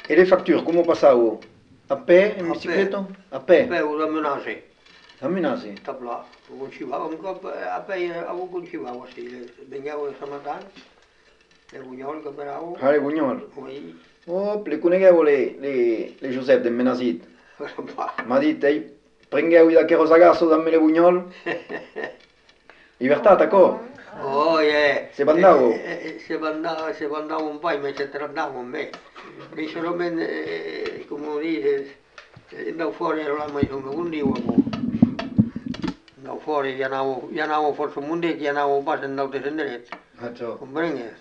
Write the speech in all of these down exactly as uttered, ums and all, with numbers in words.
Et les factures, comment passavo? A pé, en A bicicleta? A pé. Pe u da menase. Camminassi? Tabla. Concivavo, a pe avevo concivavo, sì. Venivo a Samatana, le Bugnol che bravo. Ah, les Bugnol? Oui. Oh, le coneguevo le, le, le Josep de Menasit. M'ha dit, ei, prengueu da che rosagasso dammi le Bugnol. Libertà, co? Oh, yeah. Se bandavo? Se bandavo, se bandavo un po', invece andavo con me. Mi sono ben, eh, come dire, andavo fuori, ero là, ma sono un dio, andavo fuori, gli andavo, gli andavo forse un monte, gli andavo un po' se andavo a senderezza. Ah, ciao. Comprende?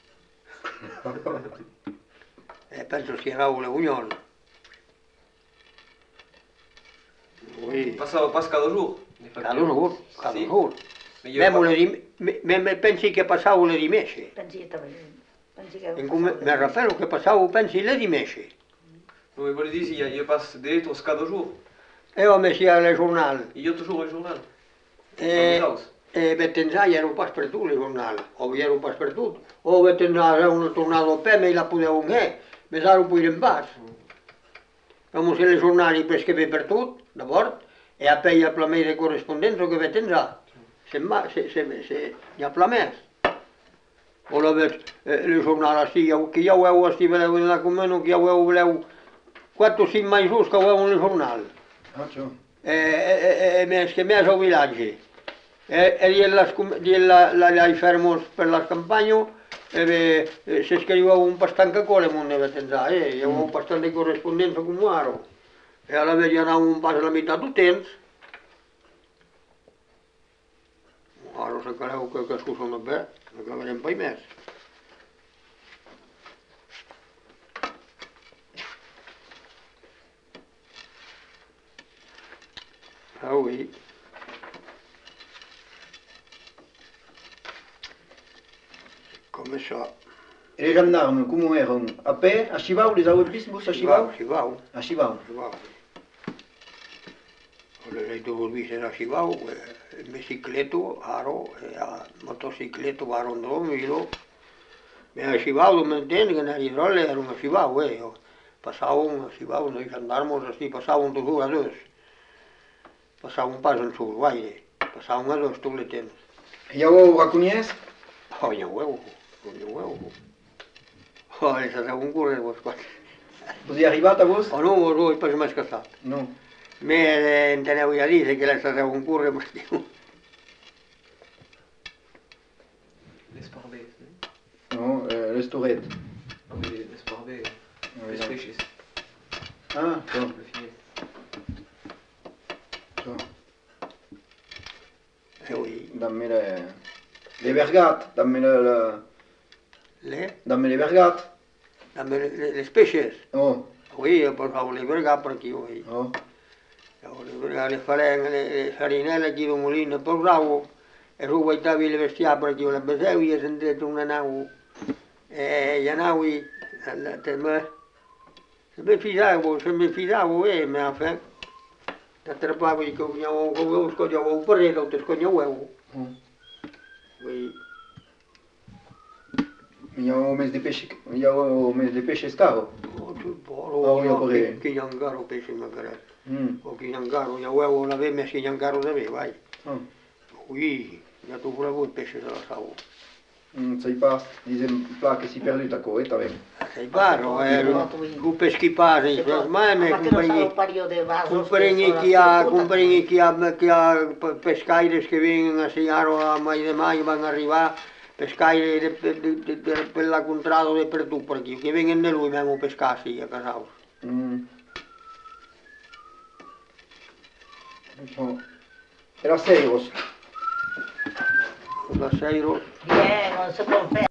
E penso sia andavo le Bugnol. Oui. Passava pas cada jour? Cada jour, cada Sì. jour. Ma io Memo qua- le rim- me- me- pensi che passavo le rimesse? Pensi che t'avevi- pensi che In come- Mi rappello che passavo, pensi, le rimesse. Non mi vuole dire, io, io passo dietro cada jour. E ho messo le giornali. Io toujours il giornal. E, Saus. e Bettenzai era un po' per tutto il giornale, o era un po' per tutto. O Bettenzai era un tornato a pe, me la potevo anche, mi sa un po' in basso. Come se le giornali prescrive per tutto, d'abord, e a pe il plamè di corrispondenza che Bettenzai. Se, ma, se, se, se, gli ha plamè. O la vedo, eh, le giornali, sì, che io avevo, sti volevo in la comune, che io avevo, volevo, quattro cinque mai giusto che avevo le giornali. Ah, ciao. E, e, e mi schiamavo ai villaggi. E, e gliela, la, la, fermo per la campagna e, e se scriveva un po' stanca cole non deve pensare, eh, io avevo un po' di corrispondenza con Muaro e alla veglia andavo un po' alla metà del tempo. Muaro se credo che, che scusano bene, che aveva un po' messo. Ah oui. Come ça. Et les gendarmes, comment erano? A pé, a Chivau, les avez pris, vous, a Chivau? Chivau. A Chivau. Chivau. Le due visi a Chivau, il bicicletto, aro, il motocicletto, aro andromilo. Ma a Chivau, non mi intendi che nelle rolle erano a Chivau, eh. Passavano a Chivau, noi gendarmos, assim, passavam de duas a duas. Passavam pas en sul, guaire. Passavam a dos, tot el temps. E eu a conhece? Coño huevo, coño huevo. Joder, se un correr vos quasi. Vous y arrivate a vos? O non, vos voi, poi mi scassato. Non. Me intendevo a dire che lei se un correr, ma stiamo. L'esparbet. Non, euh, les tourettes. Non, mais l'esparbet, les species. Ah, ciao. Le filet. Ciao. Eh oui. Dammi le... le vergate, dammi le... le... Le? dammi le vergate. Dammi le, le, le species. Oh, Oui, io portavo le vergate per aquí, oui. oh. Le vergate, le farine, le, le farinelle, chi lo mulino, portavo. E rubaitavi le vestiarie per aquí, le besevi e sentite una nau. E gli naui, se mi fidavo, se mi fidavo, eh, mi ha fatto. Ti attrappavi con un scoglio, un porrello, ti scoglio uovo. Oh. Oui. Io ho messo di pesce, io ho messo di pesce scaro. Oh, tu Oh, io poro, pure. chi nyangaro pesce magari. Mm. O chi nyangaro, io uovo l'avevo messo nyangaro da me, vai. Oh. Oui, io tu pure il pesce se lo savo. Non sai pas, dicem pla che si perduta co, e vabbè. Sei paro, eh, un peschi pari, ma me compagni. Compagni chi ha, compagni chi ha, chi ha pescaires che vengono a segnare a mai di mai, vanno a arrivare, pescaire per la contrada dappertutto per aquí, che vengono da lui, abbiamo pescati a casa. Mm. Oh. Era Seiros. La Seiros. Eh, non si può fare